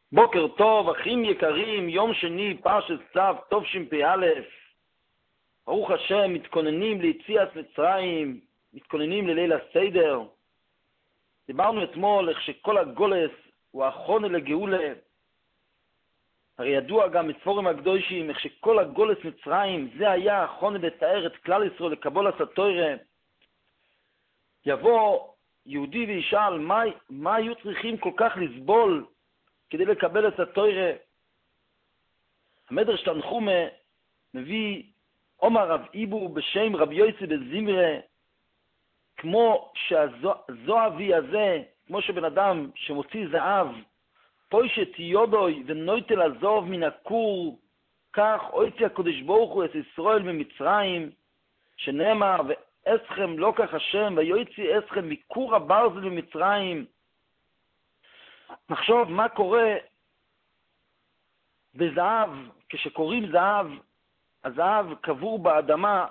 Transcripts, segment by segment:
בוקר טוב, אחים יקרים, יום שני, פרשת צו, תשפ"א. ברוך השם, מתכוננים ליציאת מצרים, מתכוננים לליל הסדר. דיברנו אתמול איך שכל הגולס הוא האחרון לגאולה. הרי ידוע גם מספורים הקדושים איך שכל הגולס מצרים זה היה האחרון לתאר את כלל ישראל לקבולת התורה. יבוא יהודי וישאל מה היו צריכים כל כך לסבול כדי לקבל את התורה. המדרש תנחומה מביא אומר רב איבו בשם רבי יוסי בזמרה, כמו שהזוהבי הזה, כמו שבן אדם שמוציא זהב פוישת יודוי ונויטל הזוב מן הכור, כך הוציא הקדוש ברוך הוא את ישראל ממצרים, שנאמר ואסכם לא כך השם ויוציא אסכם מכור הברזל ממצרים. נחשוב מה קורה בזהב. כשקוראים זהב, הזהב קבור באדמה,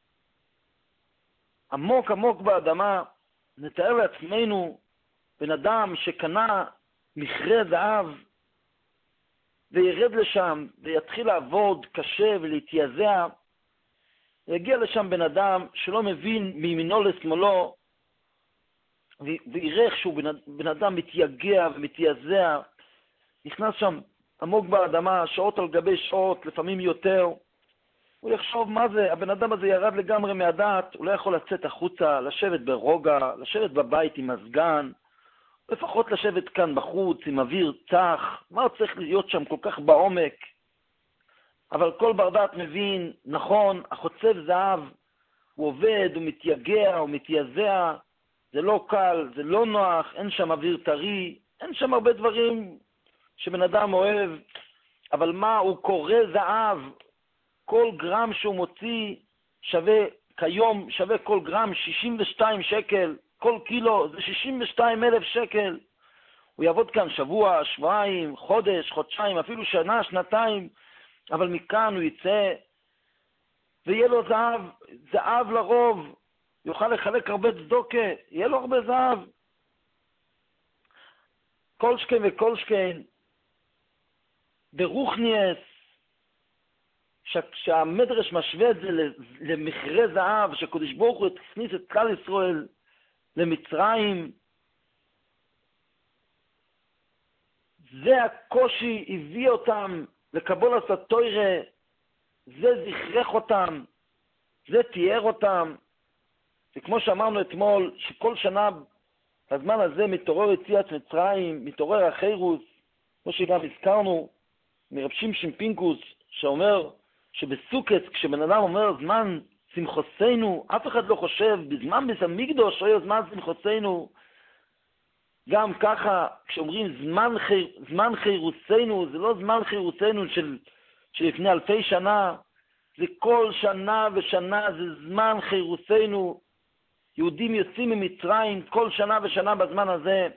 עמוק עמוק באדמה. נתאר לעצמנו בן אדם שקנה מכרה זהב וירד לשם ויתחיל לעבוד קשה ולהתייזע. יגיע לשם בן אדם שלא מבין מימינו לשמאלו, ויראה שהוא בן אדם מתייגע ומתייזע, נכנס שם עמוק באדמה, שעות על גבי שעות, לפעמים יותר. הוא יחשוב מה זה, הבן אדם הזה ירד לגמרי מהדעת, הוא לא יכול לצאת החוצה, לשבת ברוגע, לשבת בבית עם הסגן, לפחות לשבת כאן בחוץ עם אוויר צח. מה הוא צריך להיות שם כל כך בעומק? אבל כל בר דעת מבין, נכון, החוצב זהב, הוא עובד, הוא מתייגע, הוא מתייזע, זה לא קל, זה לא נוח, אין שם אוויר טרי, אין שם הרבה דברים שבן אדם אוהב. אבל מה, הוא קורא זהב, כל גרם שהוא מוציא שווה, כיום שווה כל גרם 62 שקל, כל קילו זה 62,000 שקל. הוא יעבוד כאן שבוע, שבועיים, חודש, חודשיים, אפילו שנה, שנתיים, אבל מכאן הוא יצא ויהיה לו זהב, זהב לרוב, יוכל לחלק הרבה צדוקה, יהיה לו הרבה זהב. כל שכן וכל שכן, ברוכניאס, שהמדרש משווה את זה למכרה זהב, שקדוש ברוך הוא הכניס את כלל ישראל למצרים, זה הקושי הביא אותם לקבולת התורה, זה זכרך אותם, זה תיאר אותם. וכמו שאמרנו אתמול, שכל שנה בזמן הזה מתעורר יציאת מצרים, מתעורר החירוס, כמו שגם הזכרנו מרב שמשון פינקוס, שאומר שבסוכת, כשבן אדם אומר זמן שמחוסנו, אף אחד לא חושב בזמן בית המקדוש היה זמן שמחוסנו. גם ככה כשאומרים זמן חירוסנו, זה לא זמן חירוסנו שלפני אלפי שנה, זה כל שנה ושנה, זה זמן חירוסנו. יהודים יוצאים ממצרים כל שנה ושנה בזמן הזה.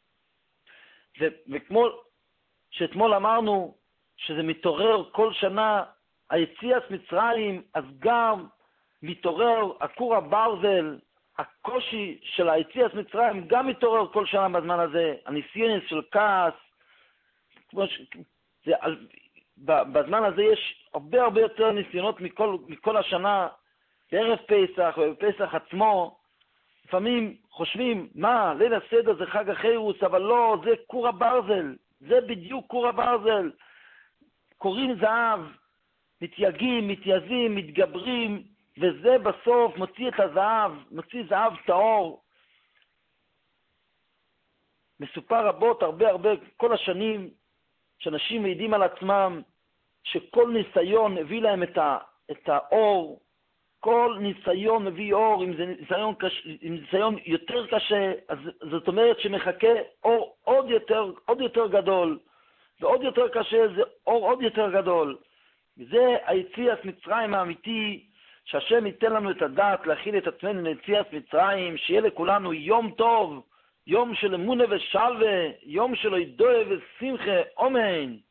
וכמו שאתמול אמרנו שזה מתעורר כל שנה היציאת מצרים, אז גם מתעורר הכור הברזל, הקושי של היציאת מצרים גם מתעורר כל שנה בזמן הזה. הניסיון של כעס, בזמן הזה יש הרבה יותר ניסיונות מכל השנה. בערב פסח ובפסח עצמו לפעמים חושבים, מה, ליל הסדר זה חג החירוס, אבל לא, זה כור הברזל, זה בדיוק כור הברזל. קוראים זהב, מתייגעים, מתייזים, מתגברים, וזה בסוף מוציא את הזהב, מוציא זהב טהור. מסופר רבות, הרבה, כל השנים, שאנשים מעידים על עצמם, שכל ניסיון הביא להם את האור, כל ניסיון מביא אור. אם זה ניסיון יותר קשה, אז זאת אומרת שמחכה אור עוד יותר גדול, ועוד יותר קשה זה אור עוד יותר גדול. וזה היציאת מצרים האמיתי, שהשם ייתן לנו את הדעת להכיל את עצמנו ליציאת מצרים, שיהיה לכולנו יום טוב, יום של אמונה ושלווה, יום של ידועה ושמחה, אמן.